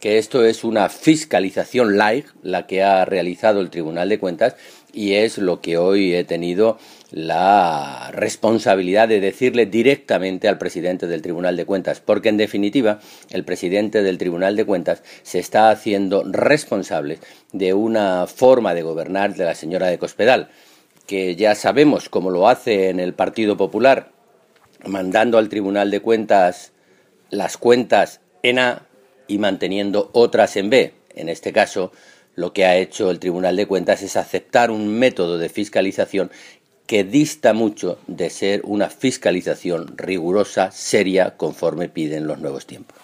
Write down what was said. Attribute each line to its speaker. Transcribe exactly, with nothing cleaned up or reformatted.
Speaker 1: que esto es una fiscalización light, la que ha realizado el Tribunal de Cuentas, y es lo que hoy he tenido la responsabilidad de decirle directamente al presidente del Tribunal de Cuentas, porque en definitiva el presidente del Tribunal de Cuentas se está haciendo responsable de una forma de gobernar de la señora de Cospedal, que ya sabemos cómo lo hace en el Partido Popular, mandando al Tribunal de Cuentas las cuentas en A y manteniendo otras en B. En este caso, lo que ha hecho el Tribunal de Cuentas es aceptar un método de fiscalización que dista mucho de ser una fiscalización rigurosa, seria, conforme piden los nuevos tiempos.